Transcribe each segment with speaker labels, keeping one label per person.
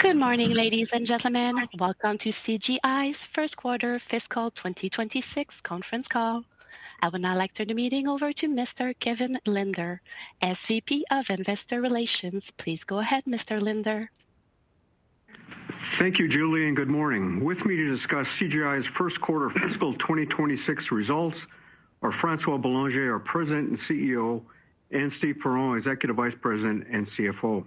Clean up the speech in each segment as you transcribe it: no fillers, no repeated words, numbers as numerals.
Speaker 1: Good morning, ladies and gentlemen. Welcome to CGI's first quarter fiscal 2026 conference call. I would now like to turn the meeting over to Mr. Kevin Linder, SVP of Investor Relations. Please go ahead, Mr. Linder.
Speaker 2: Thank you, Julie, and good morning. With me to discuss CGI's first quarter fiscal 2026 results are François Bélanger, our President and CEO, and Steve Perron, Executive Vice President and CFO.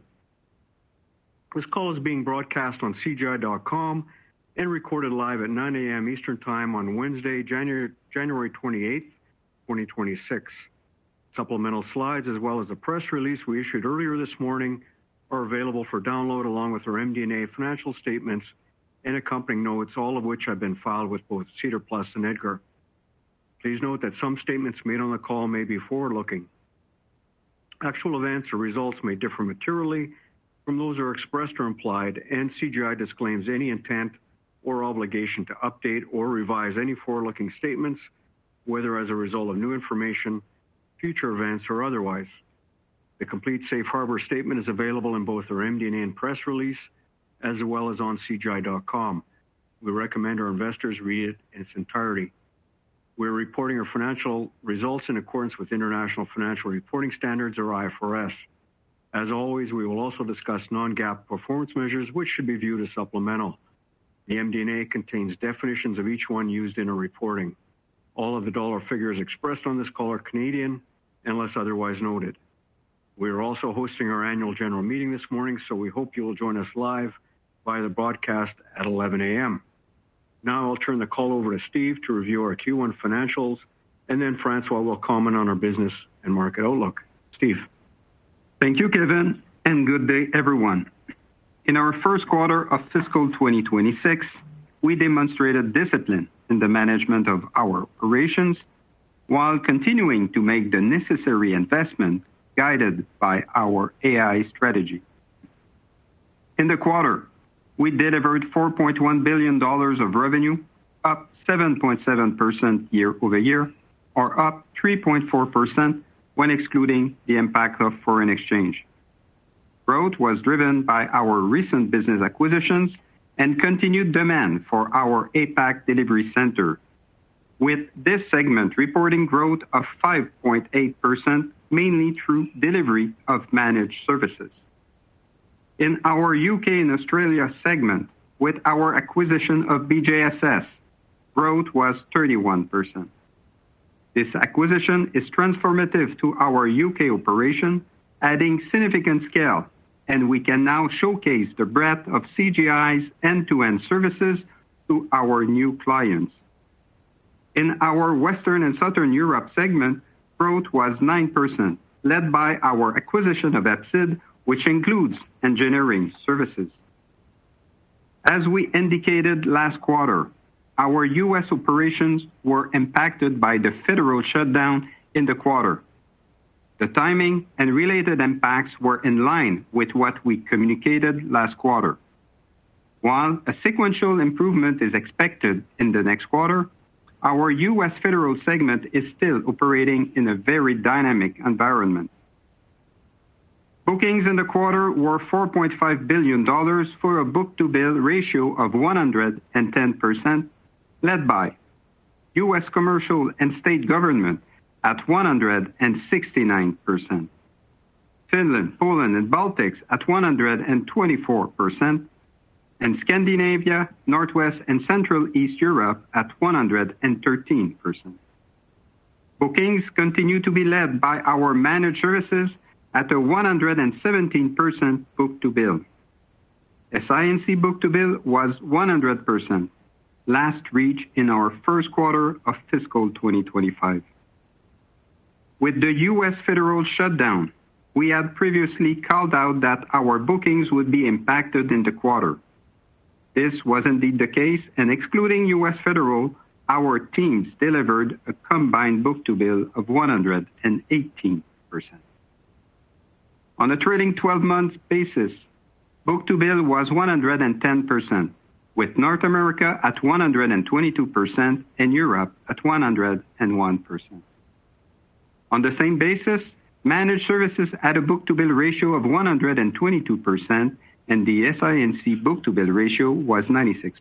Speaker 2: This call is being broadcast on CGI.com and recorded live at 9 a.m. Eastern Time on Wednesday, January 28th, 2026. Supplemental slides, as well as the press release we issued earlier this morning, are available for download along with our MD&A financial statements and accompanying notes, all of which have been filed with both SEDAR+ and EDGAR. Please note that some statements made on the call may be forward-looking. Actual events or results may differ materially from those that are expressed or implied, and CGI disclaims any intent or obligation to update or revise any forward-looking statements, whether as a result of new information, future events, or otherwise. The complete safe harbor statement is available in both our MD&A and press release, as well as on CGI.com. We recommend our investors read it in its entirety. We're reporting our financial results in accordance with International Financial Reporting Standards, or IFRS. As always, we will also discuss non-GAAP performance measures, which should be viewed as supplemental. The MD&A contains definitions of each one used in our reporting. All of the dollar figures expressed on this call are Canadian, unless otherwise noted. We are also hosting our annual general meeting this morning, so we hope you will join us live via the broadcast at 11 a.m. Now I'll turn the call over to Steve to review our Q1 financials, and then François will comment on our business and market outlook. Steve.
Speaker 3: Thank you, Kevin, and good day, everyone. In our first quarter of fiscal 2026, we demonstrated discipline in the management of our operations while continuing to make the necessary investment guided by our AI strategy. In the quarter, we delivered $4.1 billion of revenue, up 7.7% year over year, or up 3.4% when excluding the impact of foreign exchange. Growth was driven by our recent business acquisitions and continued demand for our APAC delivery center, with this segment reporting growth of 5.8%, mainly through delivery of managed services. In our UK and Australia segment, with our acquisition of BJSS, growth was 31%. This acquisition is transformative to our UK operation, adding significant scale, and we can now showcase the breadth of CGI's end-to-end services to our new clients. In our Western and Southern Europe segment, growth was 9%, led by our acquisition of EPSID, which includes engineering services. As we indicated last quarter, our U.S. operations were impacted by the federal shutdown in the quarter. The timing and related impacts were in line with what we communicated last quarter. While a sequential improvement is expected in the next quarter, our U.S. federal segment is still operating in a very dynamic environment. Bookings in the quarter were $4.5 billion for a book-to-bill ratio of 110%, led by U.S. commercial and state government at 169%, Finland, Poland, and Baltics at 124%, and Scandinavia, Northwest, and Central East Europe at 113%. Bookings continue to be led by our managed services at a 117% book-to-bill. SI&C book-to-bill was 100%, last reached in our first quarter of fiscal 2025. With the U.S. federal shutdown, we had previously called out that our bookings would be impacted in the quarter. This was indeed the case, and excluding U.S. federal, our teams delivered a combined book-to-bill of 118%. On a trailing 12-month basis, book-to-bill was 110%, with North America at 122% and Europe at 101%. On the same basis, managed services had a book-to-bill ratio of 122%, and the SI&C book-to-bill ratio was 96%.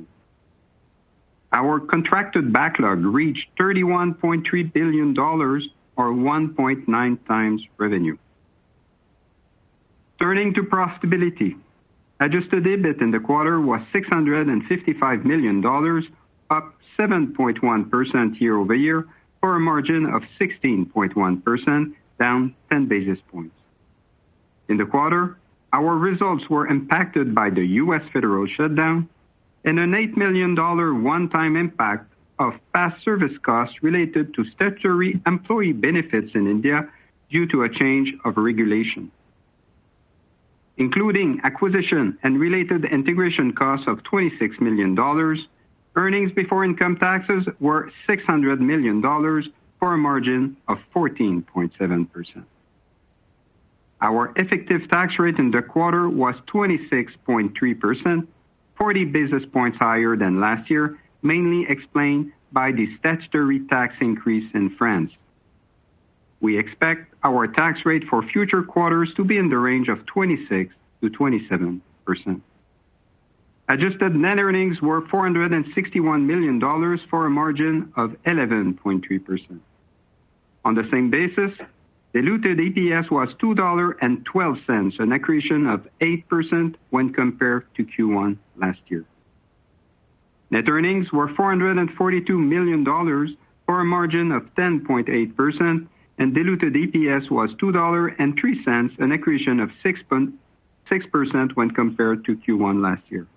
Speaker 3: Our contracted backlog reached $31.3 billion, or 1.9 times revenue. Turning to profitability, adjusted EBIT in the quarter was $655 million, up 7.1% year-over-year, for a margin of 16.1%, down 10 basis points. In the quarter, our results were impacted by the U.S. federal shutdown and an $8 million one-time impact of past service costs related to statutory employee benefits in India due to a change of regulation. Including acquisition and related integration costs of $26 million, earnings before income taxes were $600 million, for a margin of 14.7%. Our effective tax rate in the quarter was 26.3%, 40 basis points higher than last year, mainly explained by the statutory tax increase in France. We expect our tax rate for future quarters to be in the range of 26 to 27%. Adjusted net earnings were $461 million, for a margin of 11.3%. On the same basis, diluted EPS was $2.12, an accretion of 8% when compared to Q1 last year. Net earnings were $442 million, for a margin of 10.8%, and diluted EPS was $2.03, an accretion of 6% when compared to Q1 last year.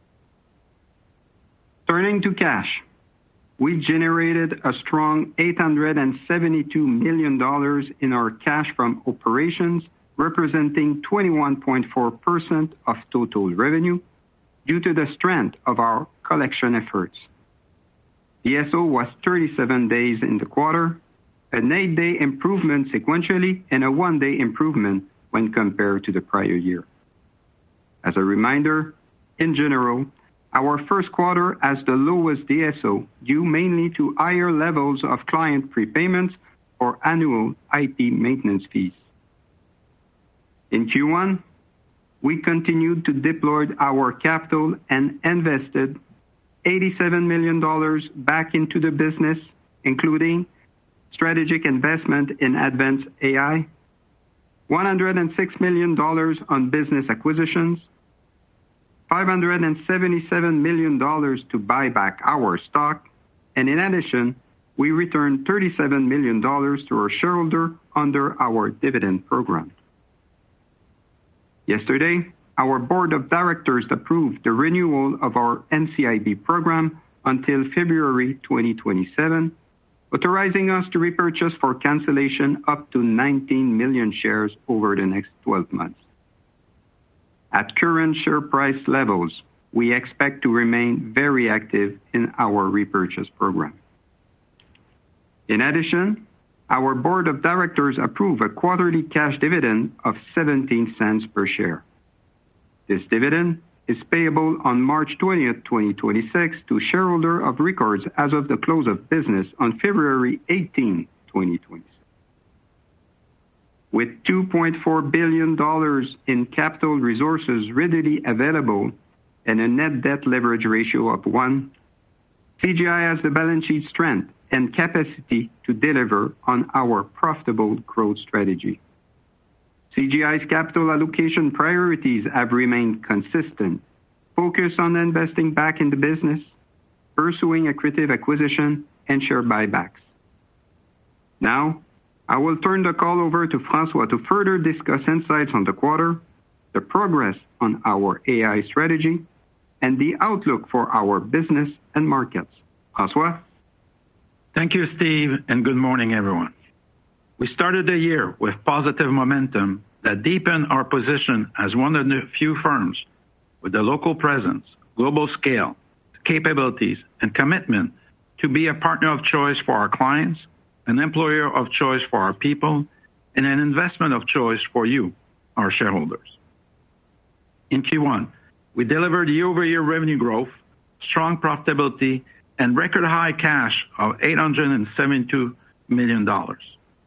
Speaker 3: Turning to cash, we generated a strong $872 million in our cash from operations, representing 21.4% of total revenue, due to the strength of our collection efforts. DSO was 37 days in the quarter, an 8-day improvement sequentially, and a 1-day improvement when compared to the prior year. As a reminder, in general, our first quarter has the lowest DSO, due mainly to higher levels of client prepayments for annual IT maintenance fees. In Q1, we continued to deploy our capital and invested $87 million back into the business, including strategic investment in advanced AI, $106 million on business acquisitions, $577 million to buy back our stock, and in addition, we returned $37 million to our shareholder under our dividend program. Yesterday, our board of directors approved the renewal of our NCIB program until February 2027, authorizing us to repurchase for cancellation up to 19 million shares over the next 12 months. At current share price levels, we expect to remain very active in our repurchase program. In addition, our board of directors approved a quarterly cash dividend of 17 cents per share. This dividend is payable on March 20th, 2026, to shareholder of records as of the close of business on February 18, 2026. With $2.4 billion in capital resources readily available and a net debt leverage ratio of 1, CGI has the balance sheet strength and capacity to deliver on our profitable growth strategy. CGI's capital allocation priorities have remained consistent, focused on investing back in the business, pursuing accretive acquisition, and share buybacks. Now, I will turn the call over to François to further discuss insights on the quarter, the progress on our AI strategy, and the outlook for our business and markets. François?
Speaker 4: Thank you, Steve, and good morning, everyone. We started the year with positive momentum that deepened our position as one of the few firms with a local presence, global scale, capabilities, and commitment to be a partner of choice for our clients, an employer of choice for our people, and an investment of choice for you, our shareholders. In Q1, we delivered year-over-year revenue growth, strong profitability, and record high cash of $872 million.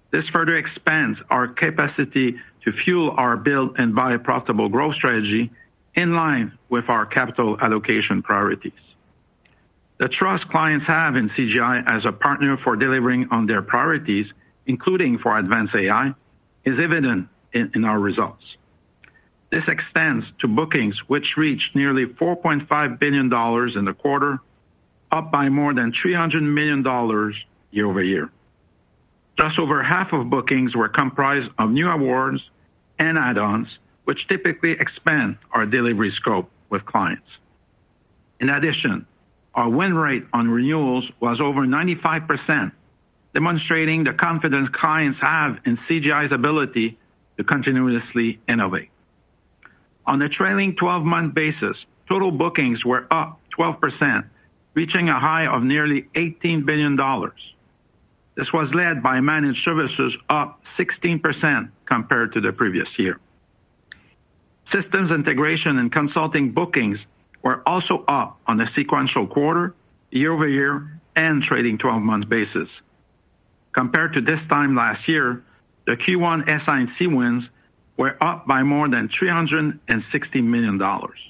Speaker 4: This further expands our capacity to fuel our build and buy profitable growth strategy in line with our capital allocation priorities. The trust clients have in CGI as a partner for delivering on their priorities, including for advanced AI, is evident in our results. This extends to bookings, which reached nearly $4.5 billion in the quarter, up by more than $300 million year-over-year. Just over half of bookings were comprised of new awards and add-ons, which typically expand our delivery scope with clients. In addition, our win rate on renewals was over 95%, demonstrating the confidence clients have in CGI's ability to continuously innovate. On a trailing 12-month basis, total bookings were up 12%, reaching a high of nearly $18 billion. This was led by managed services up 16% compared to the previous year. Systems integration and consulting bookings were also up on a sequential quarter, year-over-year, and trailing 12-month basis. Compared to this time last year, the Q1 SI&C wins were up by more than $360 million.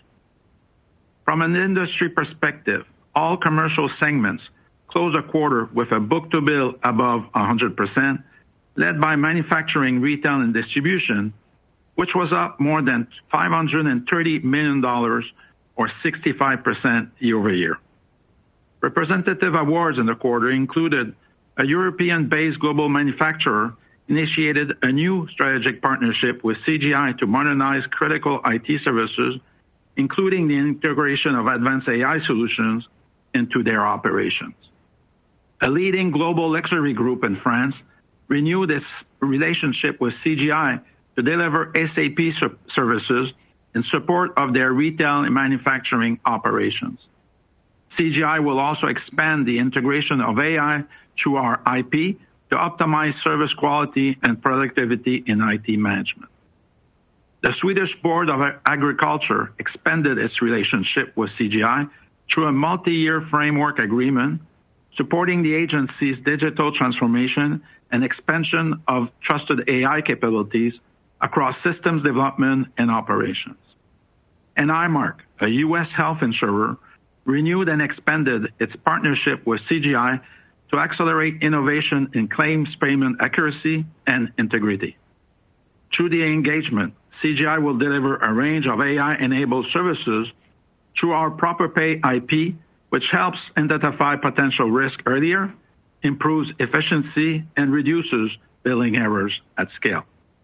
Speaker 4: From an industry perspective, all commercial segments closed a quarter with a book-to-bill above 100%, led by manufacturing, retail, and distribution, which was up more than $530 million or 65% year-over-year. Representative awards in the quarter included a European-based global manufacturer initiated a new strategic partnership with CGI to modernize critical IT services, including the integration of advanced AI solutions into their operations. A leading global luxury group in France renewed its relationship with CGI to deliver SAP services in support of their retail and manufacturing operations. CGI will also expand the integration of AI through our IP to optimize service quality and productivity in IT management. The Swedish Board of Agriculture expanded its relationship with CGI through a multi-year framework agreement supporting the agency's digital transformation and expansion of trusted AI capabilities across systems development and operations. And Highmark, a U.S. health insurer, renewed and expanded its partnership with CGI to accelerate innovation in claims payment accuracy and integrity. Through the engagement, CGI will deliver a range of AI-enabled services through our ProperPay IP, which helps identify potential risk earlier, improves efficiency, and reduces billing errors at scale.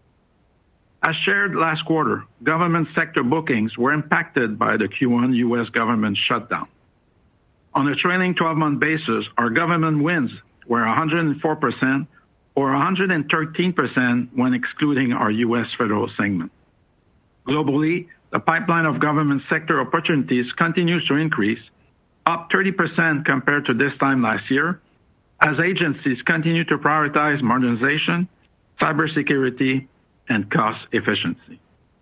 Speaker 4: As shared last quarter, government sector bookings were impacted by the Q1 U.S. government shutdown. On a trailing 12-month basis, our government wins were 104% or 113% when excluding our U.S. federal segment. Globally, the pipeline of government sector opportunities continues to increase, up 30% compared to this time last year, as agencies continue to prioritize modernization, cybersecurity, and cost efficiency.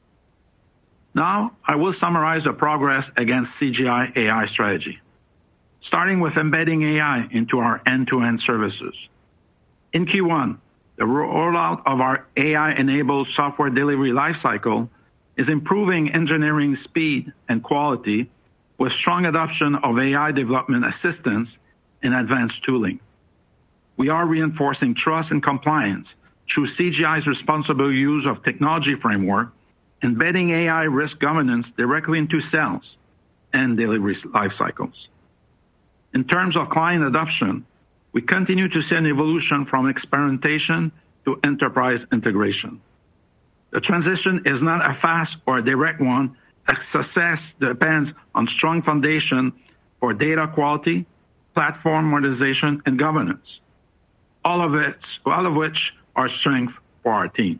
Speaker 4: Now, I will summarize the progress against CGI AI strategy, starting with embedding AI into our end-to-end services. In Q1, the rollout of our AI-enabled software delivery lifecycle is improving engineering speed and quality with strong adoption of AI development assistance and advanced tooling. We are reinforcing trust and compliance through CGI's responsible use of technology framework, embedding AI risk governance directly into sales and delivery lifecycles. In terms of client adoption, we continue to see an evolution from experimentation to enterprise integration. The transition is not a fast or a direct one, as success depends on strong foundation for data quality, platform modernization, and governance, all of which are strength for our team.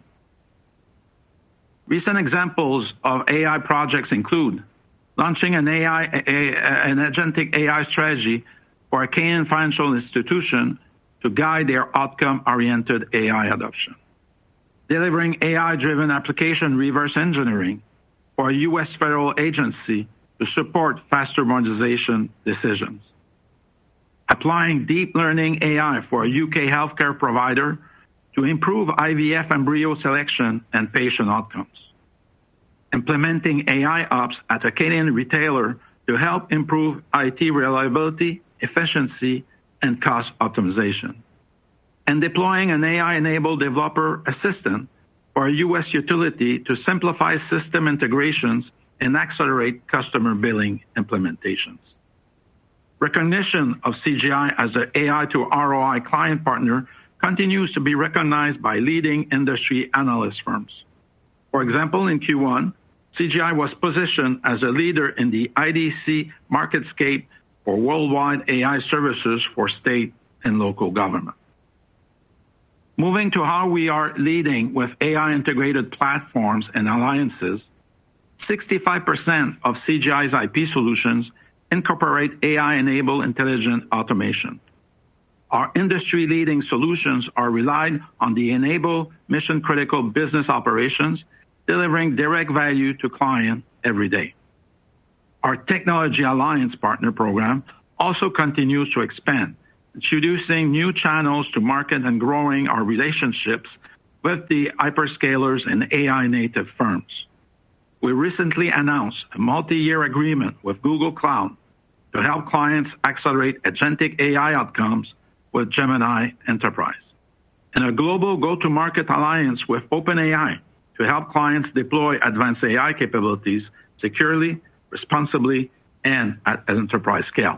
Speaker 4: Recent examples of AI projects include launching an agentic AI strategy for a Canadian financial institution to guide their outcome-oriented AI adoption, delivering AI-driven application reverse engineering for a U.S. federal agency to support faster modernization decisions, applying deep learning AI for a UK healthcare provider to improve IVF embryo selection and patient outcomes. Implementing AI ops at a Canadian retailer to help improve IT reliability, efficiency, and cost optimization. And deploying an AI-enabled developer assistant for a U.S. utility to simplify system integrations and accelerate customer billing implementations. Recognition of CGI as an AI to ROI client partner continues to be recognized by leading industry analyst firms. For example, in Q1, CGI was positioned as a leader in the IDC MarketScape for worldwide AI services for state and local government. Moving to how we are leading with AI-integrated platforms and alliances, 65% of CGI's IP solutions incorporate AI-enabled intelligent automation. Our industry-leading solutions are relied on the enable mission-critical business operations, delivering direct value to clients every day. Our Technology Alliance Partner Program also continues to expand, introducing new channels to market and growing our relationships with the hyperscalers and AI-native firms. We recently announced a multi-year agreement with Google Cloud to help clients accelerate agentic AI outcomes with Gemini Enterprise, and a global go-to-market alliance with OpenAI to help clients deploy advanced AI capabilities securely, responsibly, and at enterprise scale.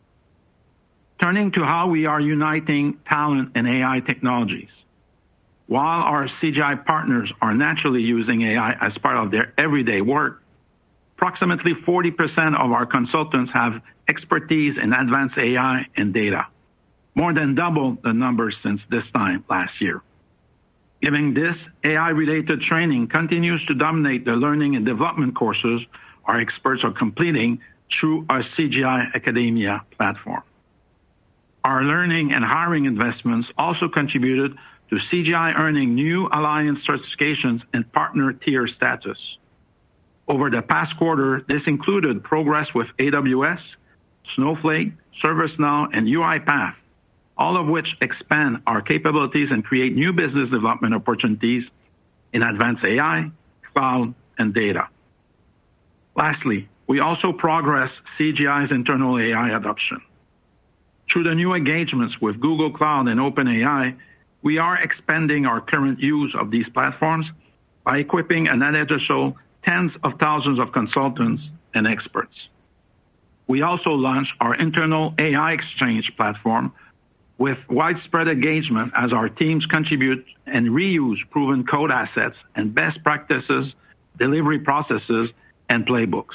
Speaker 4: Turning to how we are uniting talent and AI technologies. While our CGI partners are naturally using AI as part of their everyday work, approximately 40% of our consultants have expertise in advanced AI and data, more than double the numbers since this time last year. Given this, AI-related training continues to dominate the learning and development courses our experts are completing through our CGI Academia platform. Our learning and hiring investments also contributed to CGI earning new alliance certifications and partner tier status. Over the past quarter, this included progress with AWS, Snowflake, ServiceNow, and UiPath, all of which expand our capabilities and create new business development opportunities in advanced AI, cloud, and data. Lastly, we also progress CGI's internal AI adoption. Through the new engagements with Google Cloud and OpenAI, we are expanding our current use of these platforms by equipping an additional tens of thousands of consultants and experts. We also launched our internal AI exchange platform with widespread engagement as our teams contribute and reuse proven code assets and best practices, delivery processes, and playbooks.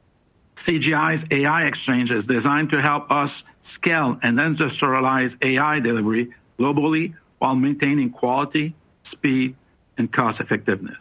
Speaker 4: CGI's AI exchange is designed to help us scale and industrialize AI delivery globally while maintaining quality, speed, and cost effectiveness.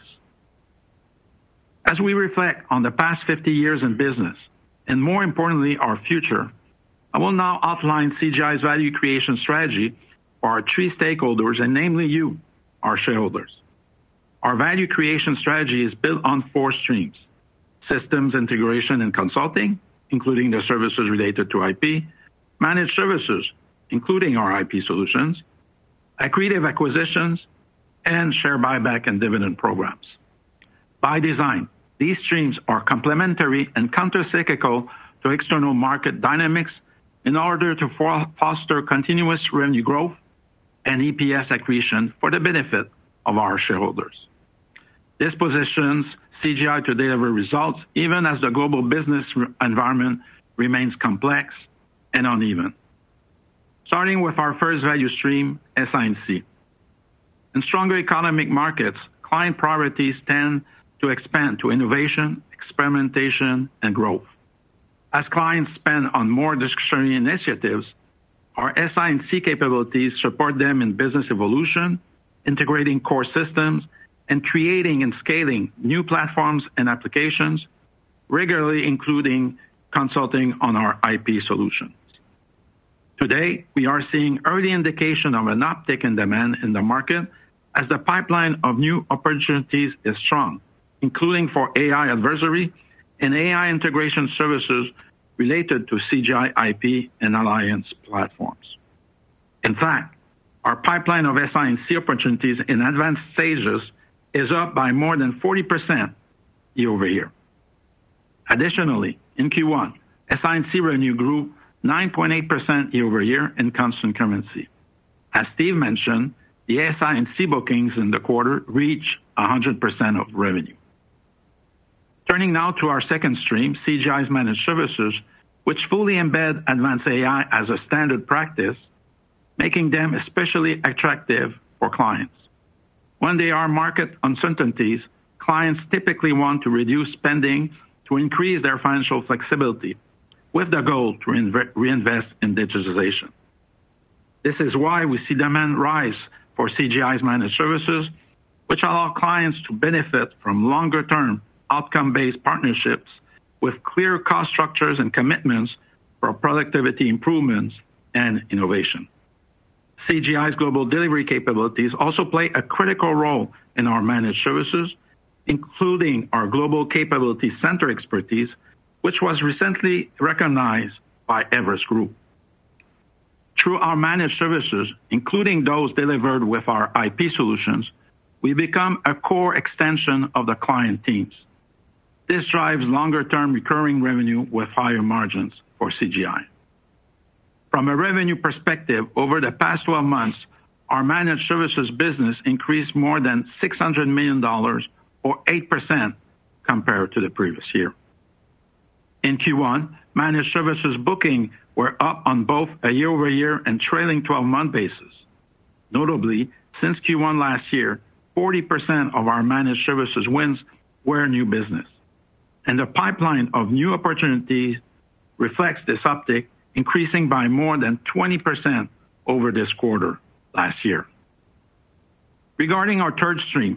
Speaker 4: As we reflect on the past 50 years in business, and more importantly, our future, I will now outline CGI's value creation strategy for our three stakeholders, and namely you, our shareholders. Our value creation strategy is built on four streams: systems integration and consulting, including the services related to IP, managed services, including our IP solutions, accretive acquisitions, and share buyback and dividend programs. By design, these streams are complementary and countercyclical to external market dynamics in order to foster continuous revenue growth and EPS accretion for the benefit of our shareholders. This positions CGI to deliver results even as the global business environment remains complex and uneven. Starting with our first value stream, SI&C. In stronger economic markets, client priorities tend to expand to innovation, experimentation, and growth. As clients spend on more discretionary initiatives, our SI&C capabilities support them in business evolution, integrating core systems, and creating and scaling new platforms and applications, regularly including consulting on our IP solutions. Today, we are seeing early indication of an uptick in demand in the market as the pipeline of new opportunities is strong, including for AI advisory and AI integration services related to CGI IP and alliance platforms. In fact, our pipeline of SI&C opportunities in advanced stages is up by more than 40% year-over-year. Additionally, in Q1, SI&C revenue grew 9.8% year-over-year in constant currency. As Steve mentioned, the SI&C bookings in the quarter reached 100% of revenue. Turning now to our second stream, CGI's managed services, which fully embed advanced AI as a standard practice, making them especially attractive for clients. When there are market uncertainties, clients typically want to reduce spending to increase their financial flexibility, with the goal to reinvest in digitization. This is why we see demand rise for CGI's managed services, which allow clients to benefit from longer-term outcome-based partnerships with clear cost structures and commitments for productivity improvements and innovation. CGI's global delivery capabilities also play a critical role in our managed services, including our Global Capability Center expertise, which was recently recognized by Everest Group. Through our managed services, including those delivered with our IP solutions, we become a core extension of the client teams. This drives longer-term recurring revenue with higher margins for CGI. From a revenue perspective, over the past 12 months, our managed services business increased more than $600 million, or 8% compared to the previous year. In Q1, managed services booking were up on both a year-over-year and trailing 12-month basis. Notably, since Q1 last year, 40% of our managed services wins were new business, and the pipeline of new opportunities reflects this uptick, increasing by more than 20% over this quarter last year. Regarding our third stream,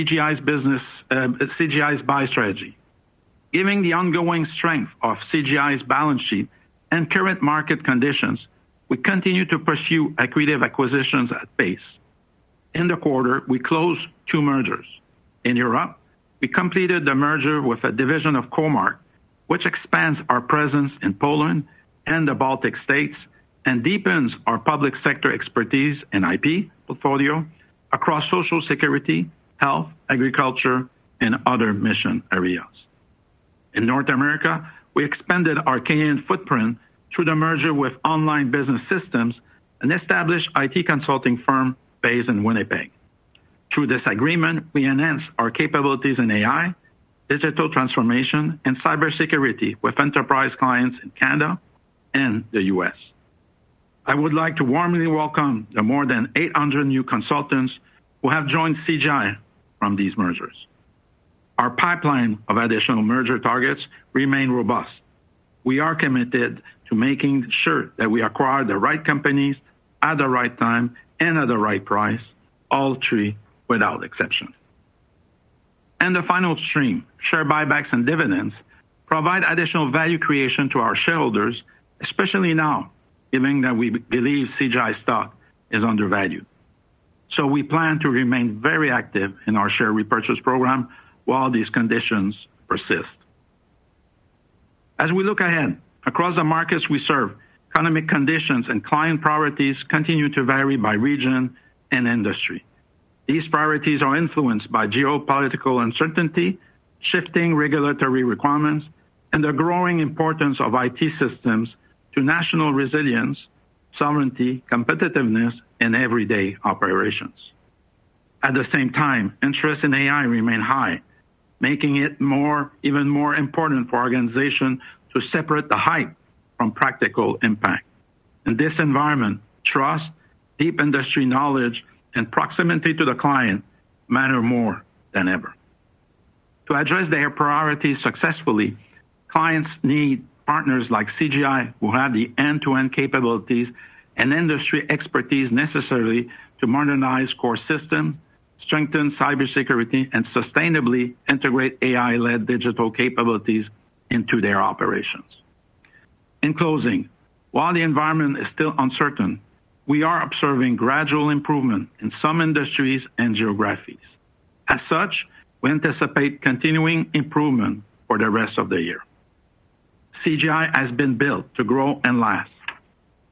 Speaker 4: CGI's buy strategy. Given the ongoing strength of CGI's balance sheet and current market conditions, we continue to pursue accretive acquisitions at pace. In the quarter, we closed 2 mergers. In Europe, we completed the merger with a division of Comarch, which expands our presence in Poland and the Baltic states and deepens our public sector expertise and IP portfolio across social security, health, agriculture, and other mission areas. In North America, we expanded our Canadian footprint through the merger with Online Business Systems, an established IT consulting firm based in Winnipeg. Through this agreement, we enhanced our capabilities in AI, digital transformation, and cybersecurity with enterprise clients in Canada and the U.S. I would like to warmly welcome the more than 800 new consultants who have joined CGI from these mergers. Our pipeline of additional merger targets remain robust. We are committed to making sure that we acquire the right companies at the right time and at the right price, all 3 without exception. And the final stream, share buybacks and dividends, provide additional value creation to our shareholders, especially now, given that we believe CGI stock is undervalued. So we plan to remain very active in our share repurchase program while these conditions persist. As we look ahead, across the markets we serve, economic conditions and client priorities continue to vary by region and industry. These priorities are influenced by geopolitical uncertainty, shifting regulatory requirements, and the growing importance of IT systems to national resilience, sovereignty, competitiveness, and everyday operations. At the same time, interest in AI remain high, making it even more important for organizations to separate the hype from practical impact. In this environment, trust, deep industry knowledge, and proximity to the client matter more than ever. To address their priorities successfully, clients need partners like CGI who have the end-to-end capabilities and industry expertise necessary to modernize core systems, strengthen cybersecurity, and sustainably integrate AI-led digital capabilities into their operations. In closing, while the environment is still uncertain, we are observing gradual improvement in some industries and geographies. As such, we anticipate continuing improvement for the rest of the year. CGI has been built to grow and last.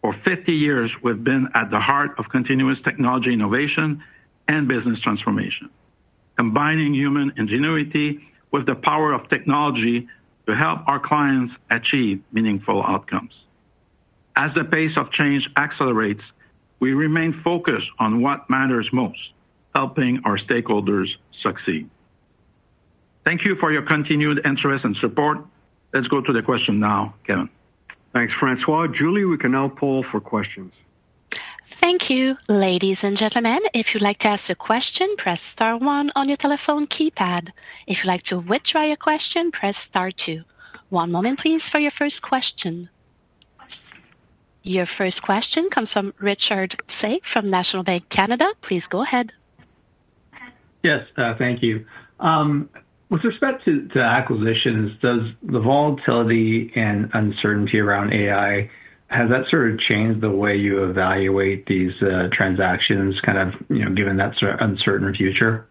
Speaker 4: For 50 years, we've been at the heart of continuous technology innovation and business transformation, combining human ingenuity with the power of technology to help our clients achieve meaningful outcomes. As the pace of change accelerates, we remain focused on what matters most, helping our stakeholders succeed. Thank you for your continued interest and support. Let's go to the question now, Kevin.
Speaker 2: Thanks, Francois. Julie, we can now poll for questions.
Speaker 1: Thank you. Ladies and gentlemen, if you'd like to ask a question, press star 1 on your telephone keypad. If you'd like to withdraw your question, press star 2. One moment, please, for your first question. Your first question comes from Richard Tse from National Bank Canada. Please go ahead.
Speaker 5: Yes, thank you. With respect to acquisitions, does the volatility and uncertainty around AI, has that sort of changed the way you evaluate these transactions, kind of, given that sort of uncertain future?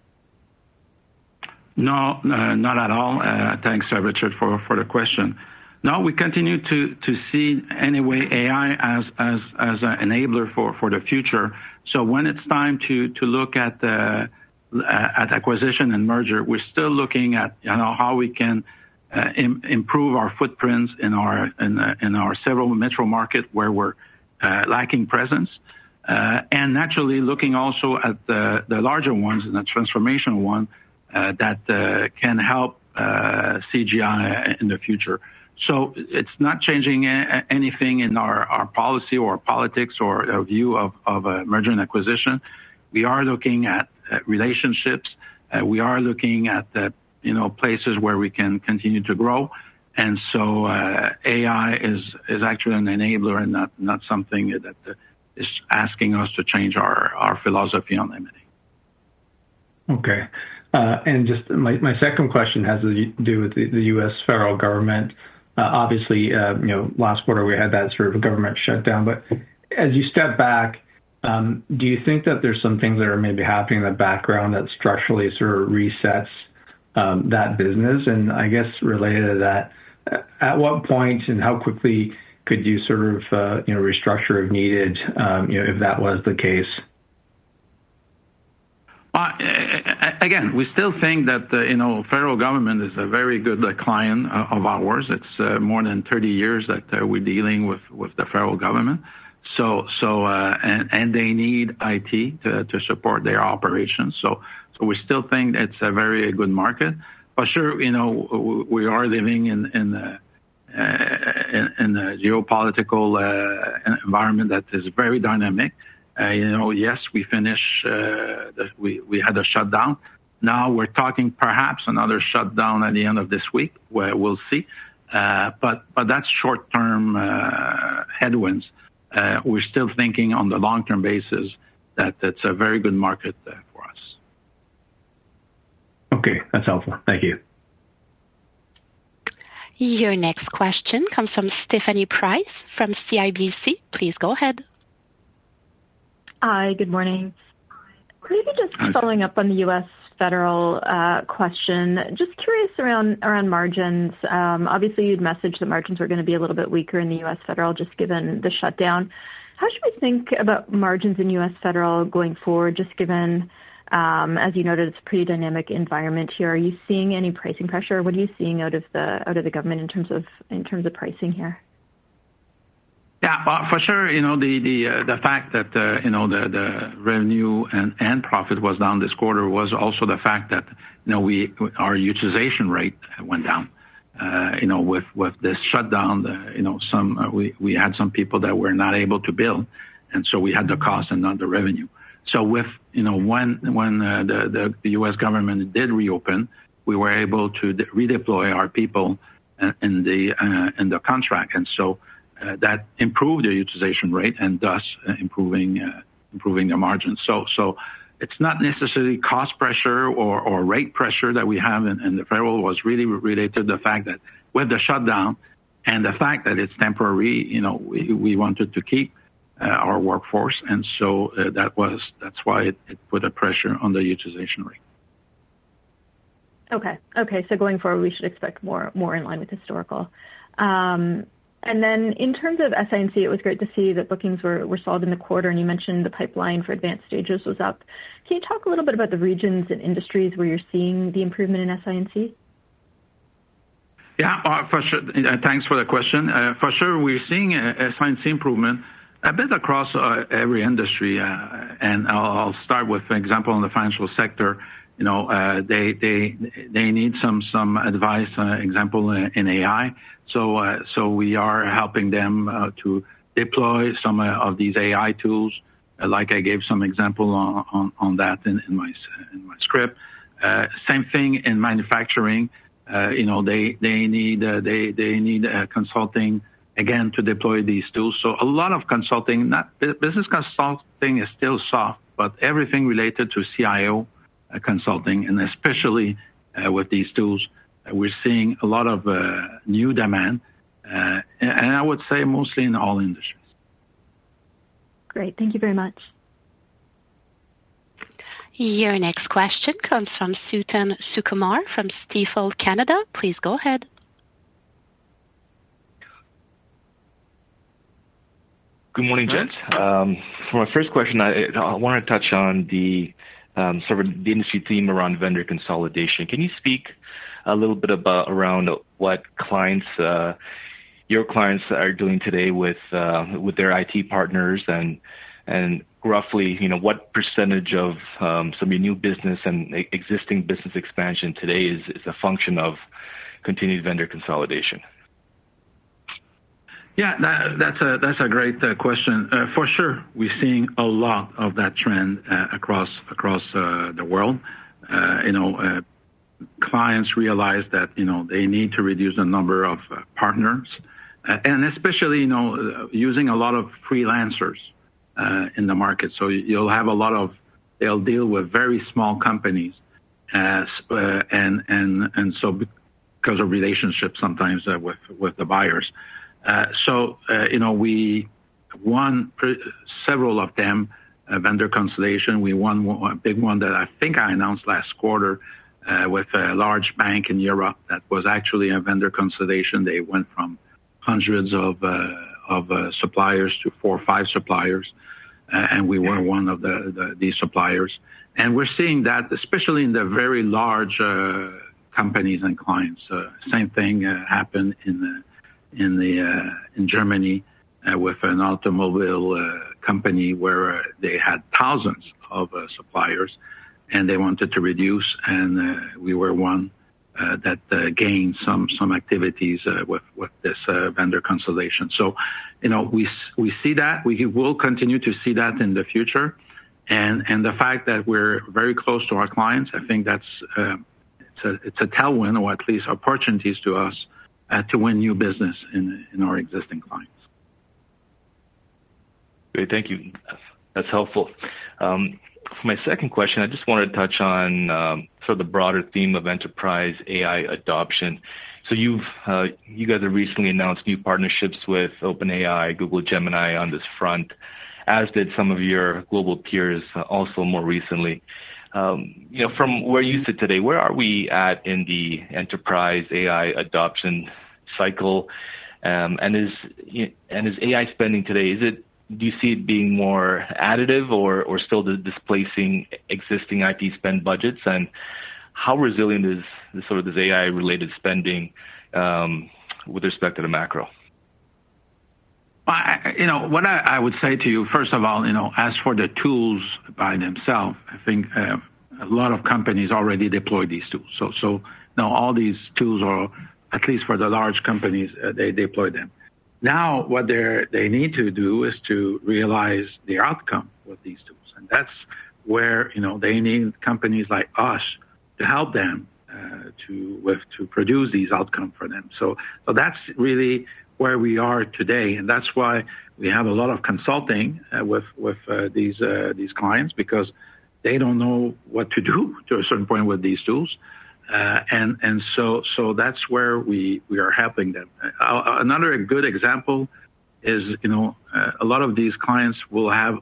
Speaker 4: No, not at all. Thanks, Richard, for the question. No, we continue to see anyway AI as an enabler for the future. So when it's time to look at acquisition and merger, we're still looking at how we can improve our footprints in our several metro market where we're lacking presence, and naturally looking also at the larger ones and the transformational one that can help CGI in the future. So it's not changing anything in our policy or politics or a view of a merger and acquisition. We are looking at relationships. We are looking at places where we can continue to grow. And so AI is actually an enabler and not something that is asking us to change our philosophy on M&A.
Speaker 5: Okay. And just my second question has to do with the U.S. federal government. Obviously, last quarter we had that sort of government shutdown. But as you step back, do you think that there's some things that are maybe happening in the background that structurally sort of resets that business? And I guess related to that, at what point and how quickly could you sort of restructure if needed, if that was the case?
Speaker 4: Again, we still think that federal government is a very good client of ours. It's more than 30 years that we're dealing with the federal government. So and they need IT to support their operations. So we still think it's a very good market. But sure, we are living in a geopolitical environment that is very dynamic. Yes, we finished. We had a shutdown. Now we're talking perhaps another shutdown at the end of this week, where we'll see. But that's short-term headwinds. We're still thinking on the long-term basis that it's a very good market for us.
Speaker 5: Okay, that's helpful. Thank you.
Speaker 1: Your next question comes from Stephanie Price from CIBC. Please go ahead.
Speaker 6: Hi, good morning. Maybe just following up on the U.S. federal question, just curious around margins. Obviously, you'd messaged that margins were going to be a little bit weaker in the U.S. federal just given the shutdown. How should we think about margins in U.S. federal going forward, just given, as you noted, it's a pretty dynamic environment here? Are you seeing any pricing pressure? What are you seeing out of the government in terms of pricing here?
Speaker 4: Yeah, well, for sure, the fact that, the revenue and profit was down this quarter was also the fact that, our utilization rate went down. With this shutdown, we had some people that were not able to bill, and so we had the cost and not the revenue. So when the U.S. government did reopen, we were able to redeploy our people in the contract, and so that improved the utilization rate and thus improving the margins. So it's not necessarily cost pressure or rate pressure that we have in the federal. Was really related to the fact that with the shutdown and the fact that it's temporary, we wanted to keep our workforce, and so that's why it put a pressure on the utilization rate.
Speaker 6: Okay. So going forward, we should expect more in line with historical. And then in terms of SI&C, it was great to see that bookings were solid in the quarter, and you mentioned the pipeline for advanced stages was up. Can you talk a little bit about the regions and industries where you're seeing the improvement in SI&C?
Speaker 4: Yeah, for sure. Thanks for the question. For sure, we're seeing SI&C improvement a bit across every industry, and I'll start with an example in the financial sector. You know, they need some advice, example in AI. So we are helping them to deploy some of these AI tools. Like I gave some example on that in my script. Same thing in manufacturing. You know, they need consulting again to deploy these tools. So a lot of consulting, not business consulting is still soft, but everything related to CIO consulting, and especially with these tools, we're seeing a lot of new demand, and I would say mostly in all industries.
Speaker 6: Great, thank you very much.
Speaker 1: Your next question comes from Suthan Sukumar from Stifel Canada. Please go ahead.
Speaker 7: Good morning, gents. For my first question, I want to touch on the sort of the industry theme around vendor consolidation. Can you speak a little bit around what clients, your clients, are doing today with their IT partners, and roughly, you know, what percentage of some of your new business and existing business expansion today is a function of continued vendor consolidation?
Speaker 4: Yeah, that's a great question. For sure, we're seeing a lot of that trend across the world. You know, clients realize that, you know, they need to reduce the number of partners, and especially, you know, using a lot of freelancers in the market. So you'll have a lot of, they'll deal with very small companies, and so because of relationships sometimes with the buyers. So, you know, we won several of them, vendor consolidation. We won a big one that I think I announced last quarter with a large bank in Europe that was actually a vendor consolidation. They went from hundreds of suppliers to 4 or 5 suppliers, and we were one of these suppliers. And we're seeing that, especially in the very large companies and clients. Same thing happened in Germany with an automobile company where they had thousands of suppliers, and they wanted to reduce, and we were one that gained some activities with this vendor consolidation. So, you know, we see that. We will continue to see that in the future, and the fact that we're very close to our clients, I think that's it's a tailwind, or at least opportunities to us to win new business in our existing clients.
Speaker 7: Great, thank you. That's helpful. For my second question, I just wanted to touch on sort of the broader theme of enterprise AI adoption. So you guys have recently announced new partnerships with OpenAI, Google Gemini on this front, as did some of your global peers also more recently. You know, from where you sit today, where are we at in the enterprise AI adoption cycle? And is AI spending today, do you see it being more additive or still displacing existing IT spend budgets? And how resilient is this AI-related spending with respect to the macro?
Speaker 4: You know, what I would say to you, first of all, you know, as for the tools by themselves, I think a lot of companies already deploy these tools. So now all these tools are, at least for the large companies, they deploy them. Now, what they need to do is to realize the outcome with these tools, and that's where, you know, they need companies like us to help them to produce these outcomes for them. So that's really where we are today, and that's why we have a lot of consulting with these clients, because they don't know what to do to a certain point with these tools. And so that's where we are helping them. Another good example is, you know, a lot of these clients will have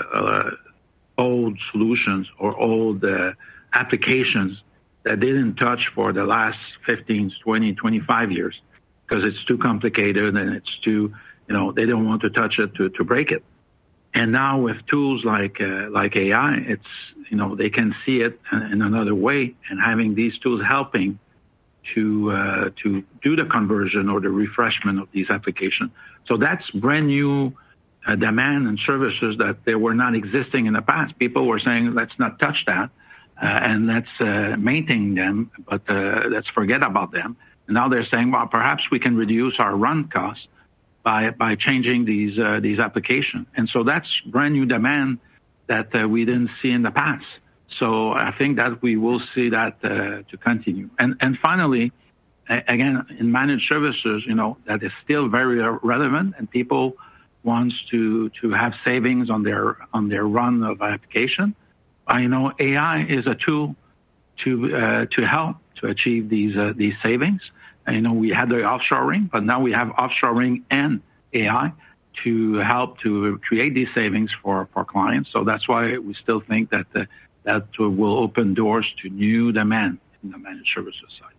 Speaker 4: old solutions or old applications that they didn't touch for the last 15, 20, 25 years. because it's too complicated and it's too, they don't want to touch it to break it. And now with tools like AI, it's, they can see it in another way, and having these tools helping to do the conversion or the refreshment of these applications. So that's brand new demand and services that they were not existing in the past. People were saying, let's not touch that, and let's maintain them, but let's forget about them. And now they're saying, well, perhaps we can reduce our run costs by changing these applications. And so that's brand new demand that we didn't see in the past. So I think that we will see that to continue. And finally, again, in managed services, that is still very relevant, and people wants to have savings on their run of application. AI is a tool to help to achieve these savings. We had the offshoring, but now we have offshoring and AI to help to create these savings for clients. So that's why we still think that that will open doors to new demand in the managed services side.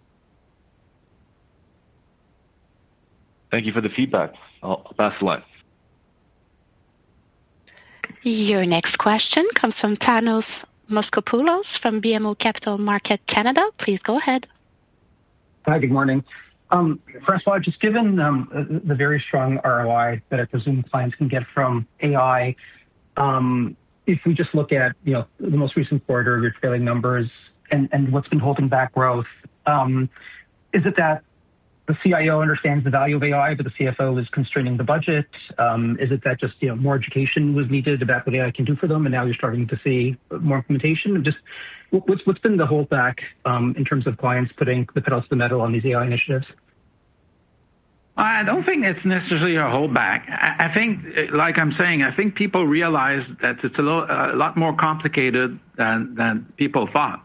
Speaker 7: Thank you for the feedback. I'll pass the line.
Speaker 1: Your next question comes from Thanos Moschopoulos from BMO Capital Markets Canada. Please go ahead.
Speaker 8: Hi, good morning. Francois, just given the very strong ROI that I presume clients can get from AI, if we just look at the most recent quarter of your trailing numbers and what's been holding back growth, is it that the CIO understands the value of AI, but the CFO is constraining the budget? Is it that just more education was needed about what AI can do for them, and now you're starting to see more implementation? Just what's been the holdback in terms of clients putting the pedal to the metal on these AI initiatives?
Speaker 4: I don't think it's necessarily a holdback. I think, like I'm saying, I think people realize that it's a lot more complicated than people thought.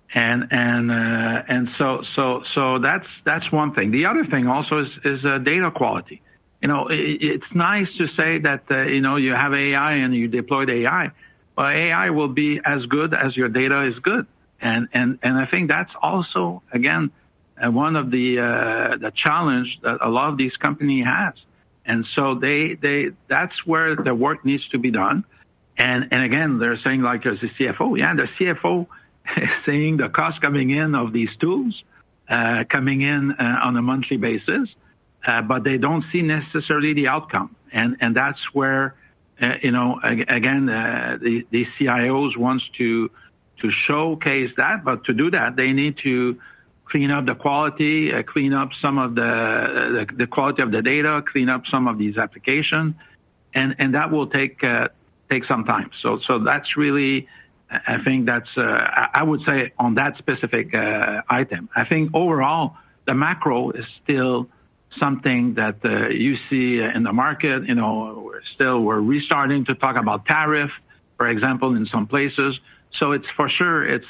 Speaker 4: And so that's one thing. The other thing also is data quality. It's nice to say that you have AI and you deployed AI, but AI will be as good as your data is good. And I think that's also again one of the challenge that a lot of these companies has. And so that's where the work needs to be done. And again, they're saying, like, as a CFO, the CFO seeing the cost coming in of these tools coming in on a monthly basis, but they don't see necessarily the outcome. And that's where, again, the CIOs wants to showcase that, but to do that, they need to clean up the quality, clean up some of the quality of the data, clean up some of these applications, and that will take some time. So that's really, I think that's, I would say on that specific item. I think overall, the macro is still something that you see in the market. We're restarting to talk about tariff, for example, in some places. So it's for sure, it's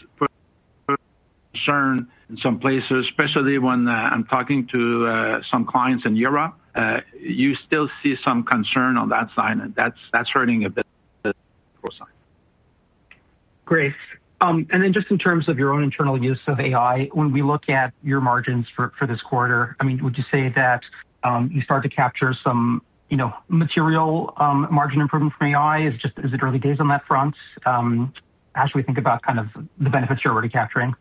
Speaker 4: concern in some places, especially when I'm talking to some clients in Europe. You still see some concern on that side, and that's hurting a bit.
Speaker 8: Great. And then just in terms of your own internal use of AI, when we look at your margins for this quarter, I mean, would you say that you start to capture some, material margin improvement from AI? Is it early days on that front? How should we think about kind of the benefits you're already capturing?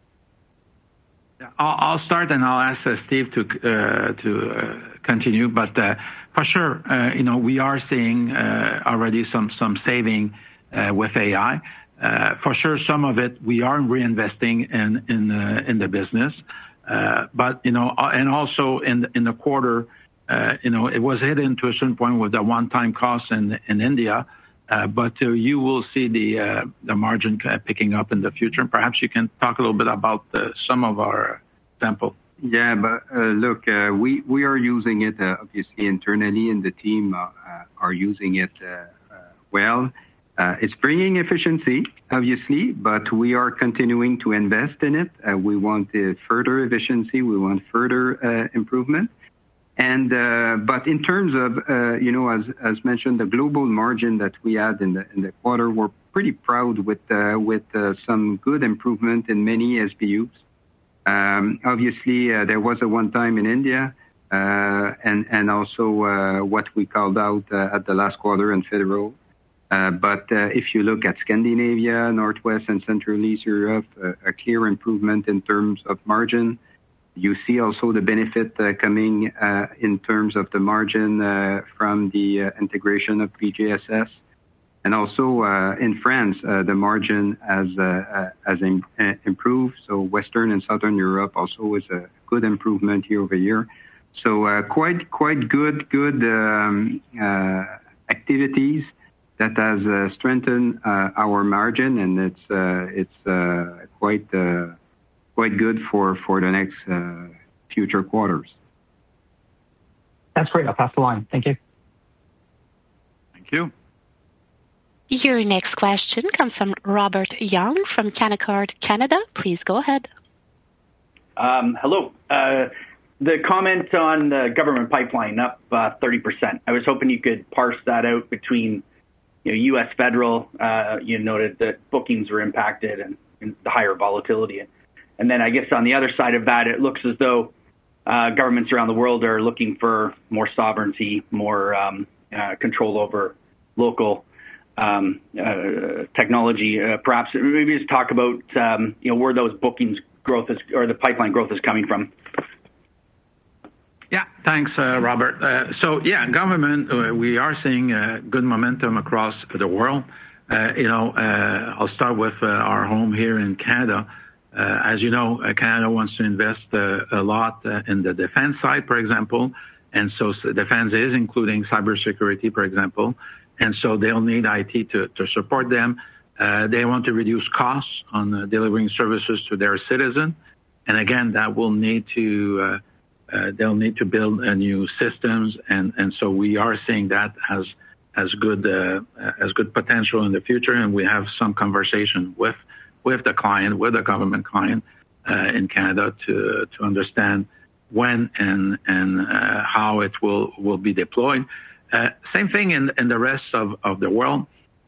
Speaker 4: I'll start and I'll ask Steve to continue. But for sure, we are seeing already some saving with AI. For sure, some of it we are reinvesting in the business. But and also in the quarter, it was hidden to a certain point with the one-time costs in India. But you will see the margin picking up in the future. Perhaps you can talk a little bit about some of our example.
Speaker 3: Yeah, but look, we are using it obviously internally, and the team are using it well. It's bringing efficiency, obviously, but we are continuing to invest in it. We want further efficiency. We want further improvement. And but in terms of as mentioned, the global margin that we had in the quarter, we're pretty proud with some good improvement in many SBUs. Obviously, there was a one time in India, and also what we called out at the last quarter in federal. But if you look at Scandinavia, Northwest and Central East Europe, a clear improvement in terms of margin. You see also the benefit coming in terms of the margin from the integration of BGSS. And also in France, the margin has improved. So Western and Southern Europe also is a good improvement year over year. So quite good activities that has strengthened our margin, and it's quite good for the next future quarters.
Speaker 8: That's great. I'll pass the line. Thank you.
Speaker 4: Thank you.
Speaker 1: Your next question comes from Robert Young from Canaccord Canada. Please go ahead.
Speaker 9: Hello. The comment on the government pipeline up 30%. I was hoping you could parse that out between U.S. federal. You noted that bookings were impacted and the higher volatility. And then I guess on the other side of that, it looks as though governments around the world are looking for more sovereignty, more control over local technology. Perhaps maybe just talk about where those bookings growth is or the pipeline growth is coming from.
Speaker 4: Yeah, thanks, Robert. So yeah, government, we are seeing good momentum across the world. I'll start with our home here in Canada. As you know, Canada wants to invest a lot in the defense side, for example. And so defense is including cybersecurity, for example. And so they'll need IT to support them. They want to reduce costs on delivering services to their citizens. And again, that will need to, they'll need to build new systems. And so we are seeing that as good potential in the future. And we have some conversation with the client, with the government client in Canada to understand when and how it will be deployed. Same thing in the rest of the world.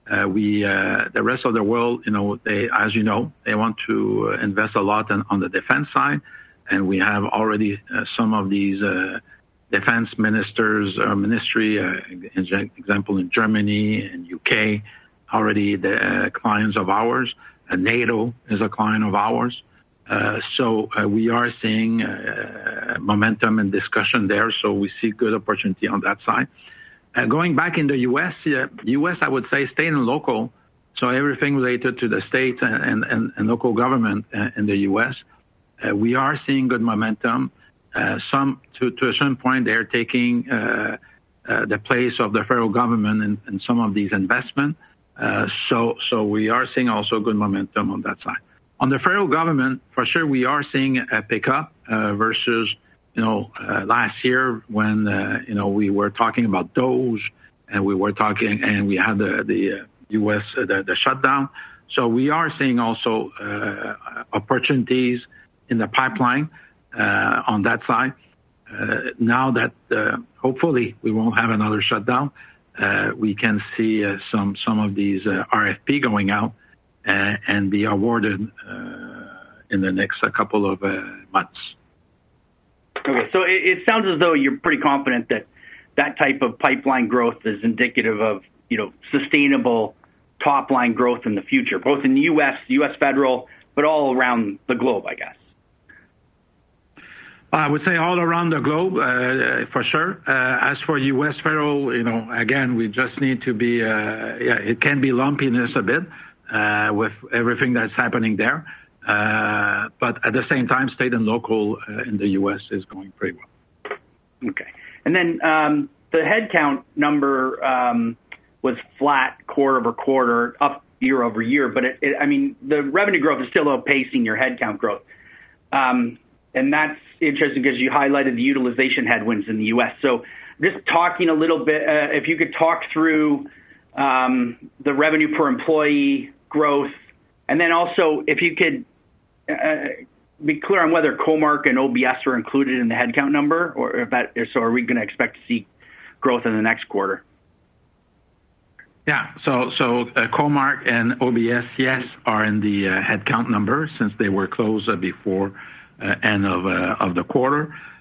Speaker 4: The rest of the world, they want to invest a lot on the defense side, and we have already some of these defense ministers or ministry, example in Germany and UK, already the clients of ours. NATO is a client of ours. So we are seeing momentum and discussion there. So we see good opportunity on that side. Going back in the U.S., I would say state and local. So everything related to the states and local government in the U.S., we are seeing good momentum. Some to a certain point, they're taking the place of the federal government in some of these investments. So we are seeing also good momentum on that side. On the federal government, for sure, we are seeing a pickup versus last year when we were talking about DOGE and we had the U.S. the shutdown. So we are seeing also opportunities in the pipeline on that side. Now that hopefully we won't have another shutdown, we can see some of these RFP going out and be awarded in the next couple of months.
Speaker 9: Okay, so it sounds as though you're pretty confident that type of pipeline growth is indicative of sustainable top line growth in the future, both in the U.S. federal, but all around the globe, I guess.
Speaker 4: I would say all around the globe, for sure. As for U.S. federal, again, we just need to be, it can be lumpiness a bit with everything that's happening there. But at the same time, state and local in the U.S. is going pretty well.
Speaker 9: Okay. And then the headcount number was flat quarter over quarter, up year over year. But the revenue growth is still outpacing your headcount growth. And that's interesting because you highlighted the utilization headwinds in the U.S. So just talking a little bit, if you could talk through the revenue per employee growth, and then also if you could be clear on whether Comark and OBS are included in the headcount number, or if that is, so are we going to expect to see growth in the next quarter?
Speaker 4: Yeah, so Comark and OBS, yes, are in the headcount number since they were closed before end of the quarter.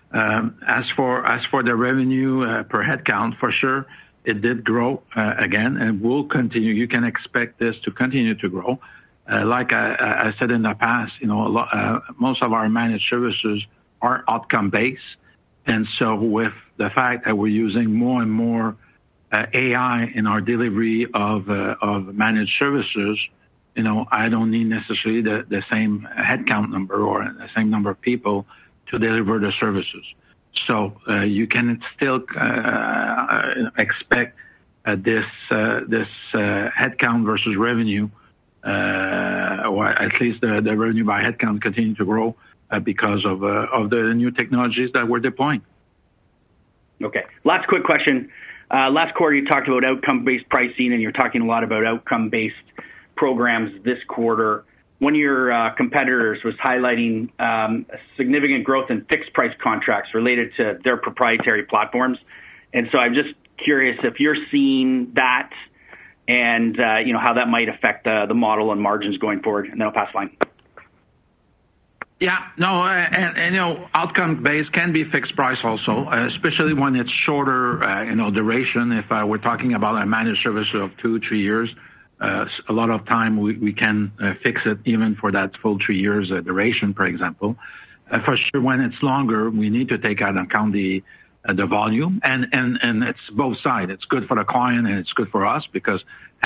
Speaker 4: As for the revenue per head count, for sure, it did grow again and will continue. You can expect this to continue to grow. Like I said in the past, most of our managed services are outcome-based. And so with the fact that we're using more and more AI in our delivery of managed services, I don't need necessarily the same headcount number or the same number of people to deliver the services. So you can still expect this headcount versus revenue, or at least the revenue by headcount continue to grow because of the new technologies that we're deploying.
Speaker 9: Okay. Last quick question. Last quarter, you talked about outcome-based pricing, and you're talking a lot about outcome-based programs this quarter. One of your competitors was highlighting significant growth in fixed-price contracts related to their proprietary platforms. And so I'm just curious if you're seeing that and how that might affect the model and margins going forward. And then I'll pass the line.
Speaker 4: Yeah, no, and outcome-based can be fixed price also, especially when it's shorter, duration. If we're talking about a managed service of 2-3 years, a lot of time we can fix it even for that full 3 years duration, for example. For sure, when it's longer, we need to take into account the volume, and it's both sides. It's good for the client and it's good for us because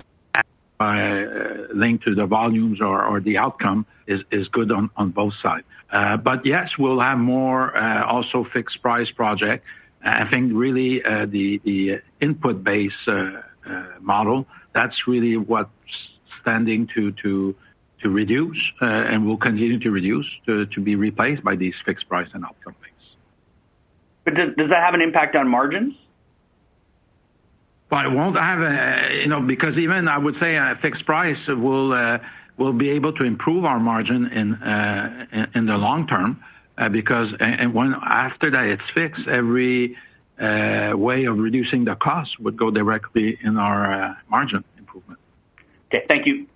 Speaker 4: linked to the volumes or the outcome is good on both sides. But yes, we'll have more also fixed price project. I think really the input-based model, that's really what's standing to reduce and will continue to reduce to be replaced by these fixed price and outcome-based.
Speaker 9: But does that have an impact on margins?
Speaker 4: But it won't have because even I would say a fixed price will be able to improve our margin in the long term because when after that it's fixed, every way of reducing the cost would go directly in our margin improvement.
Speaker 9: Okay, thank you.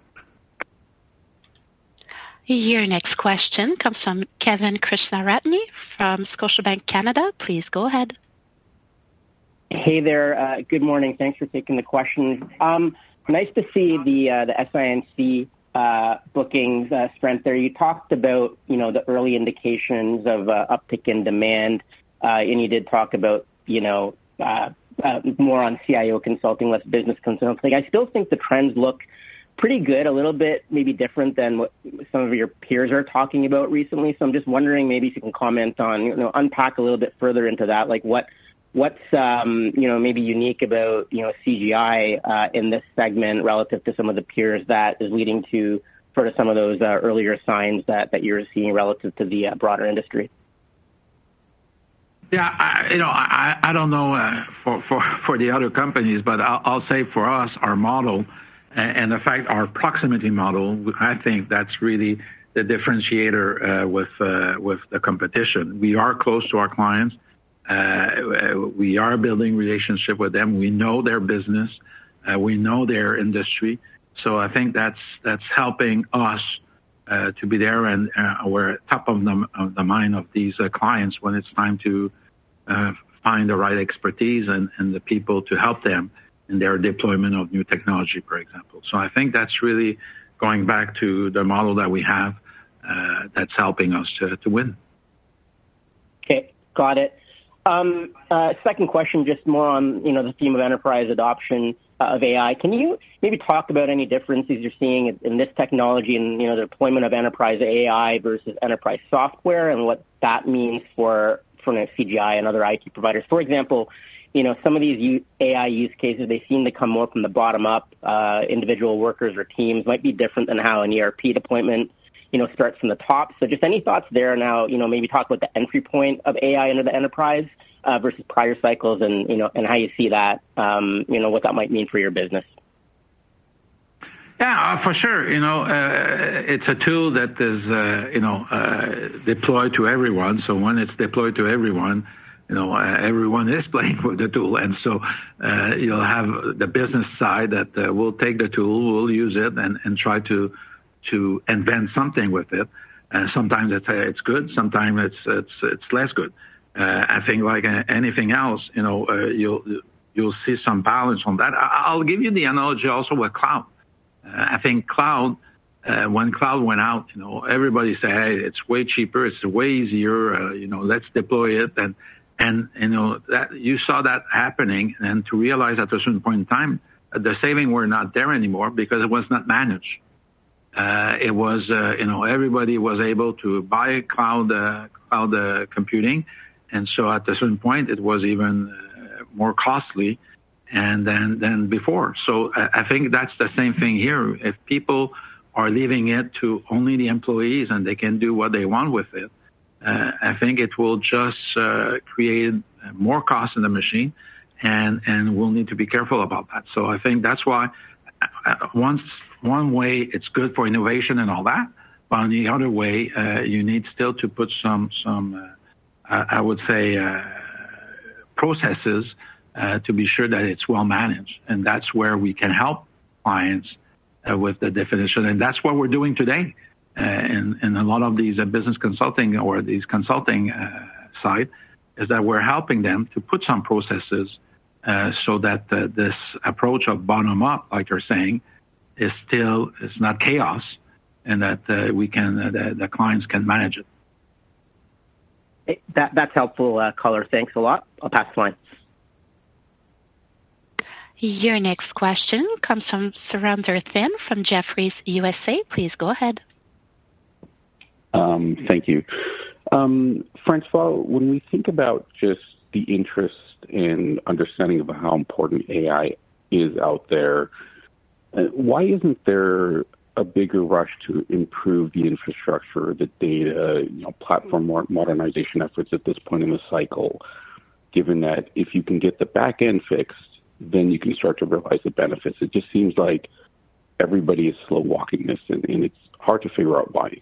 Speaker 1: Your next question comes from Kevin Krishnaratne from Scotiabank Canada. Please go ahead.
Speaker 10: Hey there. Good morning. Thanks for taking the question. Nice to see the SINC bookings strength there. You talked about, the early indications of uptick in demand, and you did talk about, more on CIO consulting, less business consulting. I still think the trends look pretty good, a little bit maybe different than what some of your peers are talking about recently. So I'm just wondering maybe if you can comment on, unpack a little bit further into that, like what's maybe unique about, CGI in this segment relative to some of the peers that is leading to sort of some of those earlier signs that you're seeing relative to the broader industry.
Speaker 4: Yeah, I don't know for the other companies, but I'll say for us, our model and the fact our proximity model, I think that's really the differentiator with the competition. We are close to our clients. We are building relationship with them. We know their business. We know their industry. So I think that's helping us to be there, and we're top of the mind of these clients when it's time to find the right expertise and the people to help them in their deployment of new technology, for example. So I think that's really going back to the model that we have that's helping us to win.
Speaker 10: Okay, got it. Second question, just more on, the theme of enterprise adoption of AI. Can you maybe talk about any differences you're seeing in this technology and, the deployment of enterprise AI versus enterprise software and what that means for CGI and other IT providers? For example, some of these AI use cases, they seem to come more from the bottom up. Individual workers or teams might be different than how an ERP deployment starts from the top. So just any thoughts there now, maybe talk about the entry point of AI into the enterprise versus prior cycles and, and how you see that, what that might mean for your business.
Speaker 4: Yeah, for sure. It's a tool that is, deployed to everyone. So when it's deployed to everyone, everyone is playing with the tool. And so you'll have the business side that will take the tool, will use it and try to invent something with it. Sometimes it's good, sometimes it's less good. I think like anything else, you'll see some balance on that. I'll give you the analogy also with cloud. I think cloud, when cloud went out, everybody said, hey, it's way cheaper, it's way easier, let's deploy it. And that you saw that happening, and to realize at a certain point in time, the savings were not there anymore because it was not managed. It was, everybody was able to buy cloud computing. And so at a certain point, it was even more costly than before. So I think that's the same thing here. If people are leaving it to only the employees and they can do what they want with it, I think it will just create more cost in the machine, and we'll need to be careful about that. So I think that's why one way it's good for innovation and all that, but on the other way, you need still to put some I would say, processes to be sure that it's well managed. And that's where we can help clients with the definition. And that's what we're doing today in a lot of these business consulting or these consulting side, is that we're helping them to put some processes so that this approach of bottom up, like you're saying, is not chaos, and that the clients can manage it.
Speaker 10: That's helpful color. Thanks a lot. I'll pass the line.
Speaker 1: Your next question comes from Surinder Thind from Jefferies USA. Please go ahead.
Speaker 11: Thank you. Francois, when we think about just the interest in understanding of how important AI is out there, why isn't there a bigger rush to improve the infrastructure, the data, platform modernization efforts at this point in the cycle, given that if you can get the back end fixed, then you can start to realize the benefits? It just seems like everybody is slow walking this, and it's hard to figure out why.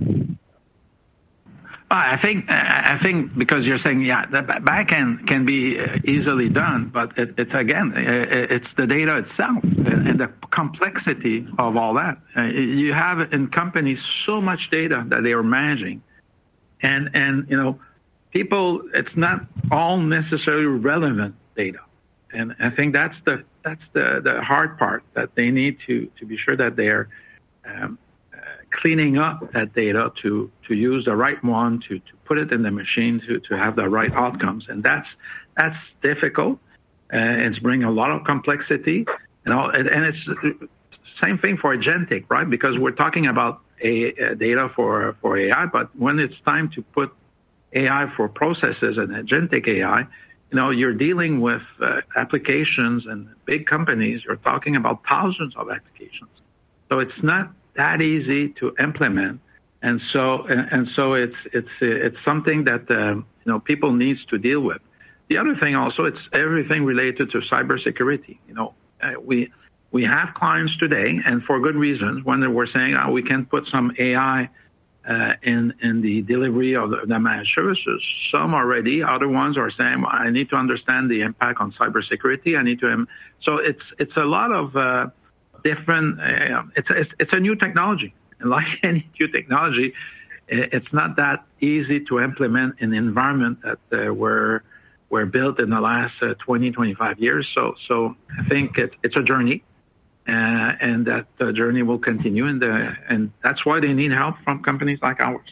Speaker 4: I think because you're saying, the back end can be easily done, but it's the data itself and the complexity of all that. You have in companies so much data that they are managing, and people, it's not all necessarily relevant data, and I think that's the hard part, that they need to be sure that they're cleaning up that data to use the right one, to put it in the machine to have the right outcomes. And that's difficult. It's bringing a lot of complexity. And it's the same thing for agentic, right? Because we're talking about data for AI, but when it's time to put AI for processes and agentic AI, you're dealing with applications and big companies. You're talking about thousands of applications. So it's not that easy to implement, and so it's something that people needs to deal with. The other thing also, it's everything related to cybersecurity. We have clients today, and for good reasons, when they were saying, we can put some AI in the delivery of the managed services. Some are ready. Other ones are saying, I need to understand the impact on cybersecurity. I need to. So it's a lot of different. It's a new technology, and like any new technology, it's not that easy to implement in the environment that were built in the last 20-25 years. So I think it's a journey, and that journey will continue, and that's why they need help from companies like ours.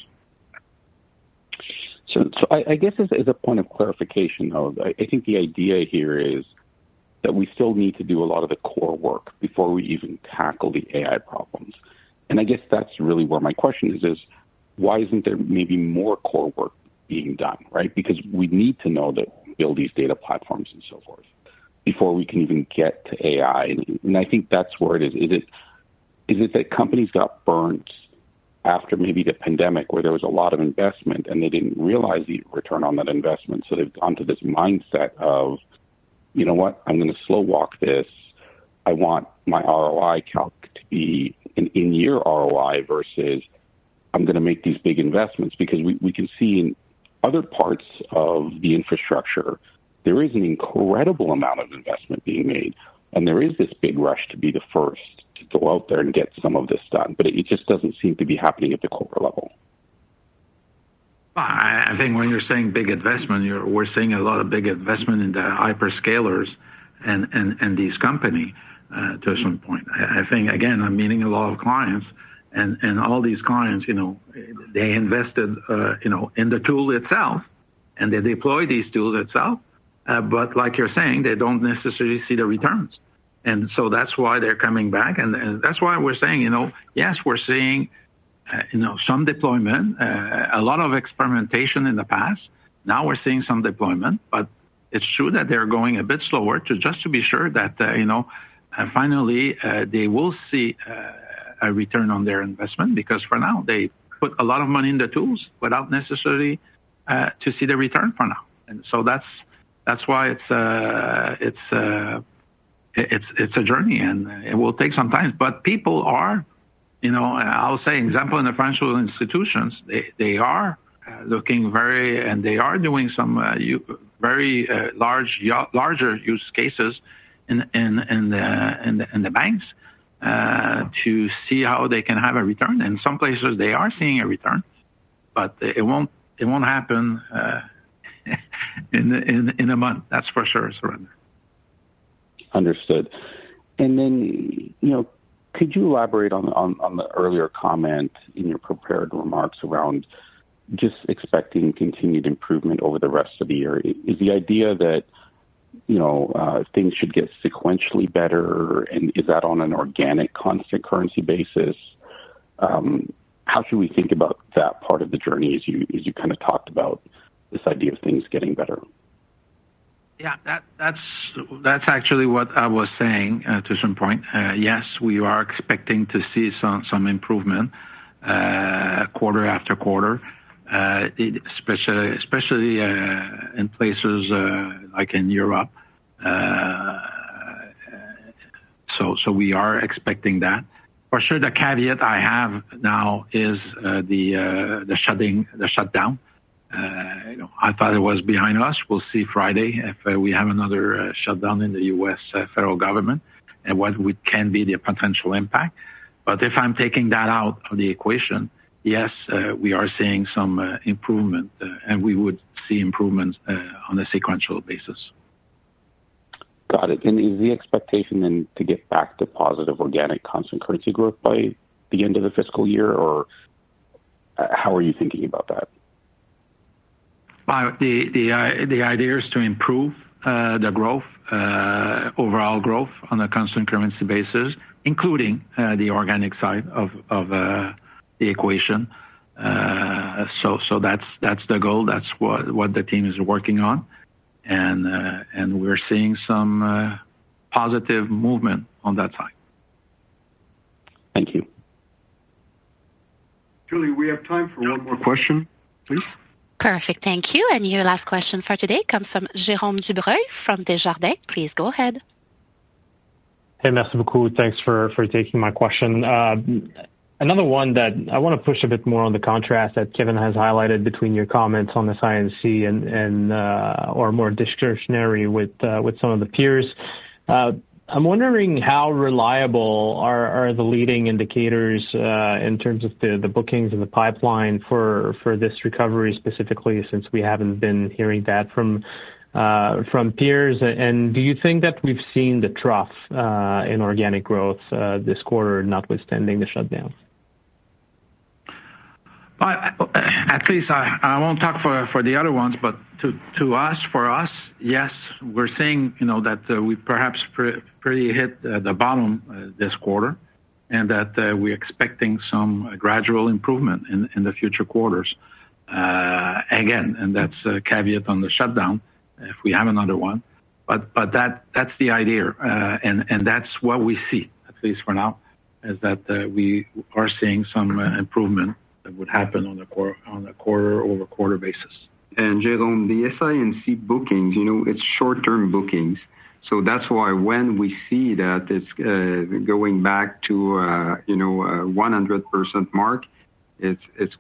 Speaker 11: So I guess as a point of clarification, though, I think the idea here is that we still need to do a lot of the core work before we even tackle the AI problems. And I guess that's really where my question is why isn't there maybe more core work being done, right? Because we need to know that build these data platforms and so forth before we can even get to AI. And I think that's where it is. Is it that companies got burnt after maybe the pandemic, where there was a lot of investment and they didn't realize the return on that investment? So they've gone to this mindset of, you know what, I'm going to slow walk this. I want my ROI calc to be an in-year ROI versus I'm going to make these big investments, because we can see in other parts of the infrastructure, there is an incredible amount of investment being made. And there is this big rush to be the first to go out there and get some of this done. But it just doesn't seem to be happening at the corporate level.
Speaker 4: I think when you're saying big investment, we're seeing a lot of big investment in the hyperscalers and these companies to some point. I think, again, I'm meeting a lot of clients, and all these clients, they invested, in the tool itself, and they deploy these tools itself. But like you're saying, they don't necessarily see the returns. And so that's why they're coming back. And that's why we're saying, yes, we're seeing, some deployment, a lot of experimentation in the past. Now we're seeing some deployment, but it's true that they're going a bit slower just to be sure that, finally they will see a return on their investment, because for now they put a lot of money in the tools without necessarily to see the return for now. And so that's why it's a journey, and it will take some time. But people are, I'll say, example, in the financial institutions, they are looking and they are doing some very larger use cases in the banks to see how they can have a return. In some places they are seeing a return, but it won't happen in a month. That's for sure, Surinder.
Speaker 11: Understood. And then, could you elaborate on the earlier comment in your prepared remarks around just expecting continued improvement over the rest of the year? Is the idea that, things should get sequentially better, and is that on an organic constant currency basis? How should we think about that part of the journey as you kind of talked about this idea of things getting better?
Speaker 4: Yeah, that's actually what I was saying to some point. Yes, we are expecting to see some improvement quarter after quarter, especially in places like in Europe. So we are expecting that. For sure, the caveat I have now is the shutdown. I thought it was behind us. We'll see Friday if we have another shutdown in the U.S. Federal government and what can be the potential impact. But if I'm taking that out of the equation, yes, we are seeing some improvement, and we would see improvements on a sequential basis.
Speaker 11: Got it. And is the expectation then to get back to positive organic constant currency growth by the end of the fiscal year, or how are you thinking about that?
Speaker 4: The idea is to improve the growth, overall growth on a constant currency basis, including the organic side of the equation. So that's the goal. That's what the team is working on, and we're seeing some positive movement on that side.
Speaker 11: Thank you.
Speaker 2: Julie, we have time for one more question, please.
Speaker 1: Perfect. Thank you. And your last question for today comes from Jérôme Dubreuil from Desjardins. Please go ahead.
Speaker 12: Hey, merci beaucoup. Thanks for taking my question. Another one that I want to push a bit more on the contrast that Kevin has highlighted between your comments on the INC and or more discretionary with some of the peers. I'm wondering how reliable are the leading indicators in terms of the bookings and the pipeline for this recovery specifically, since we haven't been hearing that from peers. And do you think that we've seen the trough in organic growth this quarter, notwithstanding the shutdown?
Speaker 4: At least I won't talk for the other ones, but for us, yes, we're seeing that we perhaps pretty hit the bottom this quarter, and that we're expecting some gradual improvement in the future quarters. Again, and that's a caveat on the shutdown if we have another one, but that's the idea, and that's what we see, at least for now, is that we are seeing some improvement that would happen on a quarter-over-quarter basis.
Speaker 3: And Jérôme, the SINC bookings, it's short-term bookings. So that's why when we see that it's going back to a 100% mark, it's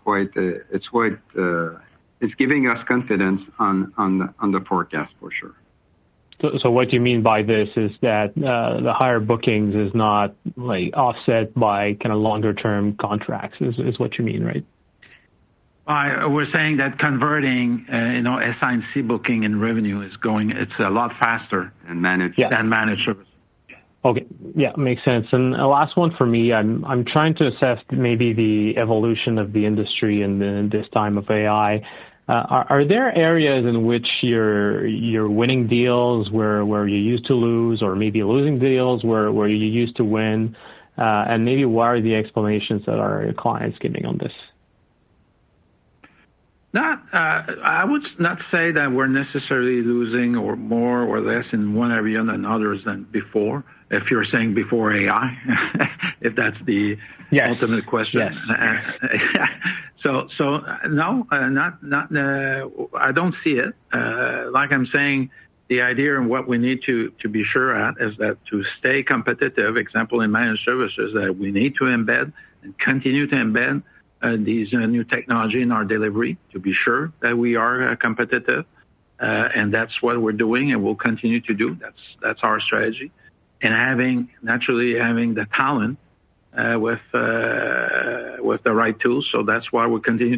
Speaker 3: giving us confidence on the forecast for sure.
Speaker 12: So what you mean by this is that the higher bookings is not like offset by kind of longer term contracts is what you mean, right?
Speaker 4: We're saying that converting, SI&C booking and revenue it's a lot faster than managed services.
Speaker 12: Okay. Yeah, makes sense. And a last one for me, I'm trying to assess maybe the evolution of the industry in this time of AI. Are there areas in which you're winning deals where you used to lose, or maybe losing deals where you used to win? And maybe what are the explanations that our clients giving on this?
Speaker 4: I would not say that we're necessarily losing or more or less in one area than others than before. If you're saying before AI, if that's the ultimate question. Yes. So no, not. I don't see it. Like I'm saying, the idea and what we need to be sure at is that to stay competitive. Example in managed services, that we need to embed and continue to embed these new technology in our delivery to be sure that we are competitive, and that's what we're doing and we'll continue to do. That's our strategy, and having the talent with the right tools. So that's why we continue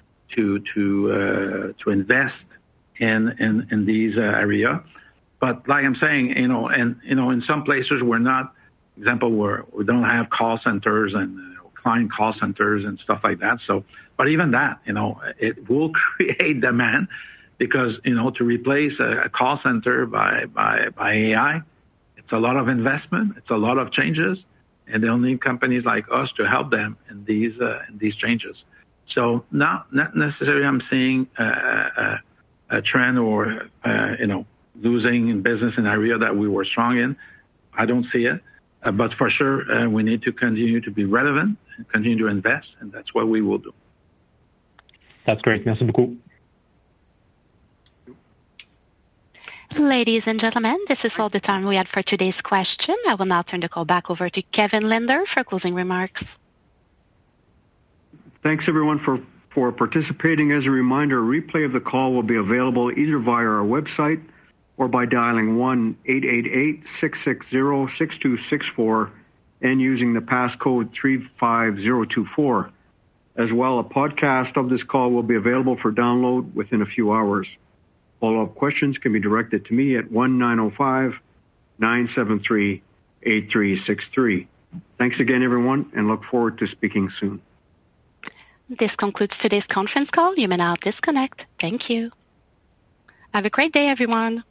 Speaker 4: to invest in these areas. But like I'm saying, in some places we're not. Example, we don't have call centers and client call centers and stuff like that. So, but even that, it will create demand because, to replace a call center by AI, it's a lot of investment, it's a lot of changes, and they'll need companies like us to help them in these changes. So not necessarily I'm seeing a trend or, losing in business in an area that we were strong in. I don't see it. But for sure, we need to continue to be relevant and continue to invest, and that's what we will do.
Speaker 12: That's great. Merci beaucoup.
Speaker 1: Ladies and gentlemen, this is all the time we had for today's question. I will now turn the call back over to Kevin Linder for closing remarks.
Speaker 2: Thanks, everyone, for participating. As a reminder, a replay of the call will be available either via our website or by dialing 1-888-660-6264 and using the passcode 35024. As well, a podcast of this call will be available for download within a few hours. Follow-up questions can be directed to me at 1-905-973-8363. Thanks again, everyone, and look forward to speaking soon.
Speaker 1: This concludes today's conference call. You may now disconnect. Thank you. Have a great day, everyone.